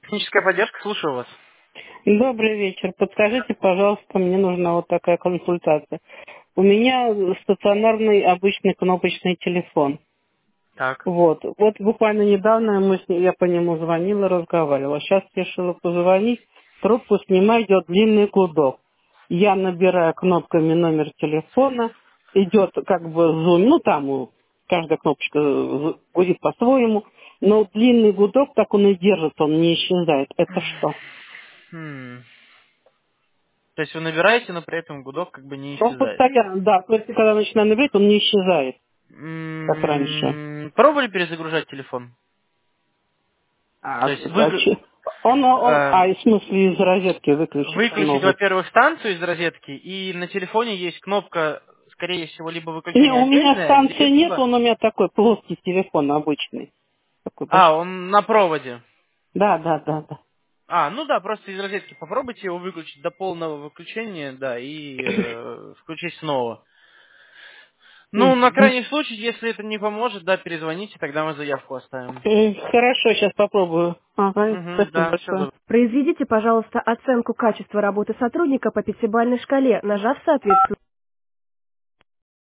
Техническая поддержка, слушаю вас. Добрый вечер. Подскажите, пожалуйста, мне нужна вот такая консультация. У меня стационарный обычный кнопочный телефон. Так. Вот буквально недавно я по нему звонила, разговаривала. Сейчас решила позвонить, трубку снимаю, идет длинный гудок. Я набираю кнопками номер телефона, идет как бы зум, ну там каждая кнопочка гудит по-своему, но длинный гудок, так он и держится, он не исчезает. Это что? Хм. То есть вы набираете, но при этом гудок как бы не Он исчезает. постоянно, да, то есть когда начинаю набирать, он не исчезает, как раньше. Пробовали перезагружать телефон? То есть И в смысле из розетки выключить выключить, новый. во-первых, станцию из розетки, и на телефоне есть кнопка, скорее всего, либо Не, выключение у меня отдельное, станции нет, либо... он у меня такой плоский телефон обычный. Такой А, большой. он на проводе. Да. А, ну да, просто из розетки попробуйте его выключить до полного выключения, да, и включить снова. Ну, на Мгм. крайний случай, если это не поможет, да, перезвоните, тогда мы заявку оставим. Хорошо, сейчас попробую. Ага, Угу, спасибо да, все большое. Произведите, пожалуйста, оценку качества работы сотрудника по пятибалльной шкале, нажав соответствующий